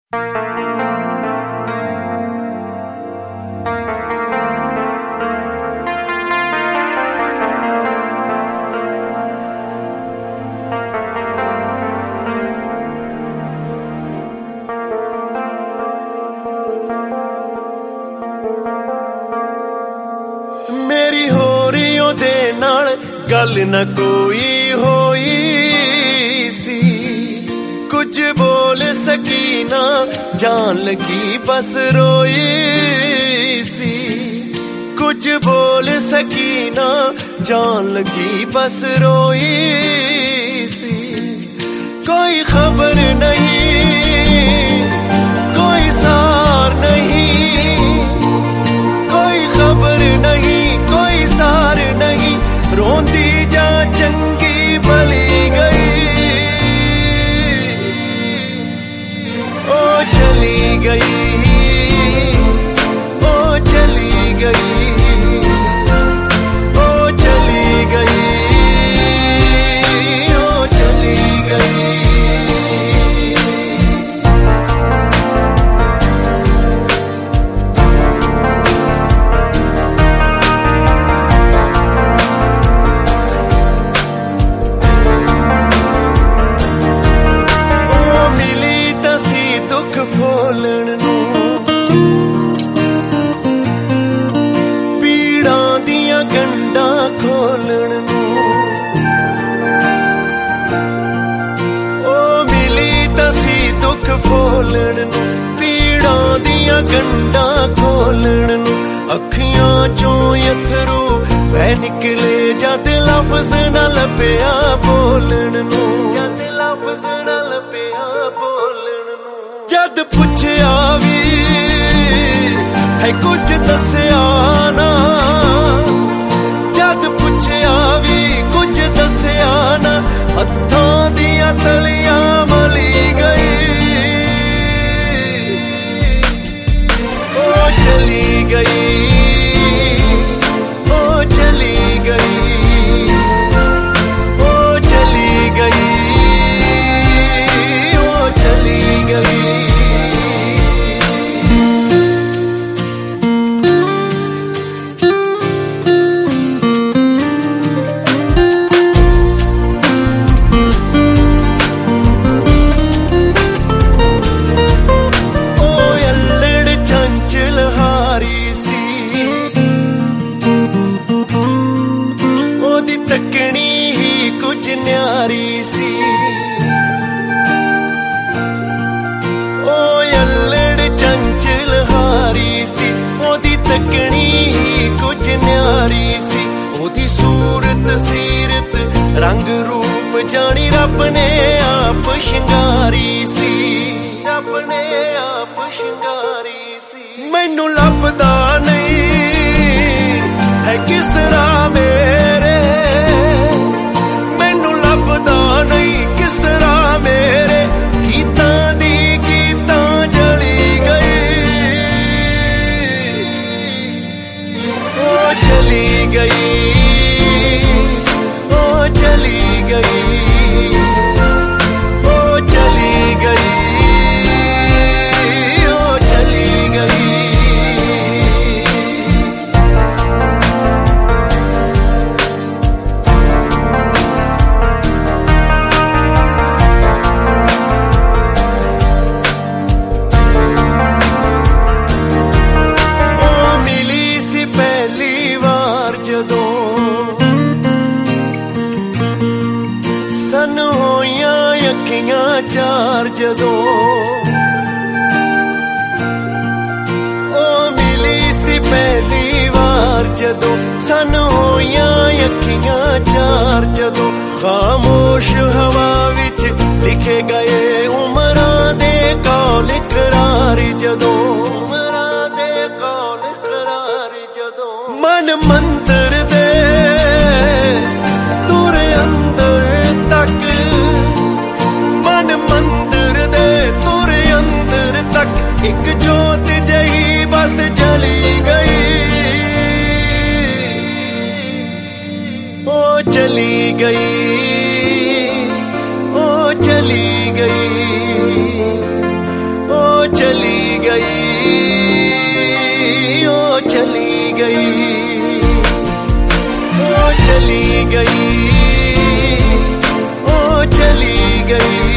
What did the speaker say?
ਮੇਰੀ ਹੋ ਰਹੀ ਉਹਦੇ ਨਾਲ ਗੱਲ ਨਾ ਕੋਈ ਹੋਈ ਸੀ, ਕੁਝ ਬੋਲ ਸਕੀ ਨਾ, ਜਾਣ ਲੱਗੀ ਬਸ ਰੋਈ ਸੀ। ਕੁਝ ਬੋਲ ਸਕੀ ਨਾ, ਜਾਣ ਲੱਗੀ ਬਸ ਰੋਈ ਸੀ। ਕੋਈ ਖਬਰ ਨਹੀਂ, ਕੋਈ ਸਾਰ ਨਹੀਂ, ਕੋਈ ਖਬਰ ਨਹੀਂ, ਕੋਈ ਸਾਰ ਨਹੀਂ, ਰੋਂਦੀ ਜਾ ਚੰਗੀ ਭਲੀ ਗਈ। ਉਹ ਚਲੀ ਗਈ, ਉਹ ਚਲੀ ਗਈ, ਉਹ ਚਲੀ ਗਈ, ਉਹ ਚਲੀ ਗਈ। ਫੋਲਣ ਨੂੰ ਪੀੜਾਂ ਦੀਆਂ ਗੰਢਾਂ ਖੋਲਣ ਨੂੰ, ਉਹ ਮਿਲੀ ਤਾਂ ਸੀ ਦੁੱਖ ਫੋਲਣ ਨੂੰ, ਪੀੜਾਂ ਦੀਆਂ ਗੰਢਾਂ ਖੋਲਣ ਨੂੰ। ਅੱਖੀਆਂ ਚੋਂ ਅੱਥਰੂ ਵਹਿ ਨਿਕਲੇ ਜਦ ਲਫ਼ਜ਼ ਨਾ ਲੱਭਿਆ ਬੋਲਣ ਨੂੰ, ਜਦ ਲਫ਼ਜ਼ ਨਾ ਲੱਭਿਆ ਬੋਲਣ ਨੂੰ। ਜਦ ਪੁੱਛਿਆ ਵੀ ਹੈ ਕੁਝ ਦੱਸਿਆ ਨਾ, ਜਦ ਪੁੱਛਿਆ ਵੀ ਕੁਝ ਦੱਸਿਆ ਨਾ, ਹੱਥਾਂ ਦੀਆਂ ਤਲੀਆਂ ਮਲੀ ਗਈ। ਉਹ ਚਲੀ ਗਈ, ਉਹ ਚਲੀ ਗਈ, ਉਹ ਚਲੀ ਗਈ, ਉਹ ਚਲੀ ਗਈ। ਤੱਕਣੀ ਹੀ ਕੁਝ ਨਿਆਰੀ ਸੀ, ਉਹ ਅਲੜ ਚੰਚਲ ਹਾਰੀ ਸੀ। ਉਹਦੀ ਤੱਕਣੀ ਹੀ ਕੁਝ ਨਿਆਰੀ ਸੀ, ਉਹਦੀ ਸੂਰਤ ਸੀਰਤ ਰੰਗ ਰੂਪ ਜਾਣੀ ਰੱਬ ਨੇ ਆਪ ਸ਼ਿੰਗਾਰੀ ਸੀ, ਰੱਬ ਨੇ ਆਪ ਸ਼ਿੰਗਾਰੀ ਸੀ। ਮੈਨੂੰ ਲੱਭਦਾ ਨਹੀਂ ਹੈ ਕਿਸ ਰਾਹ ਮੇਰੇ, ਲੱਭਦਾ ਨਹੀਂ ਕਿਸ ਰਾਹ ਮੇਰੇ, ਗੀਤਾਂ ਦੀ ਗੀਤਾਂ ਜਲੀ ਗਈ। ਉਹ ਚਲੀ ਗਈ, ਉਹ ਚਲੀ ਗਈ, ਉਹ ਚਲੀ ਗਈ, ਉਹ ਚਲੀ ਗਈ। ਸਨ ਹੋਈਆਂ ਅੱਖੀਆਂ ਚਾਰ ਜਦੋਂ, ਉਹ ਮਿਲੀ ਸੀ ਪਹਿਲੀ ਵਾਰ ਜਦੋਂ। ਸਨ ਹੋਈਆਂ ਅੱਖੀਆਂ ਚਾਰ ਜਦੋਂ, ਖਾਮੋਸ਼ ਹਵਾ ਵਿੱਚ ਲਿਖੇ ਗਏ ਉਮਰਾਂ ਦੇ ਕੌਲ ਇਕਰਾਰ ਜਦੋਂ, ਉਮਰਾਂ ਦੇ ਕੌਲ ਇਕਰਾਰ ਜਦੋਂ। ਮਨ ਮੰਦਰ ਦੇ ਤੁਰ ਅੰਦਰ ਤੱਕ, ਮਨ ਮੰਦਰ ਦੇ ਤੁਰ ਅੰਦਰ ਤੱਕ, ਇੱਕ ਜੋਤ ਜਹੀ ਬਸ ਜਲੀ ਗਈ। ਉਹ ਚਲੀ ਗਈ, ਉਹ ਚਲੀ ਗਈ, ਉਹ गई, ओ चली गई, ओ चली गई, ओ चली गई।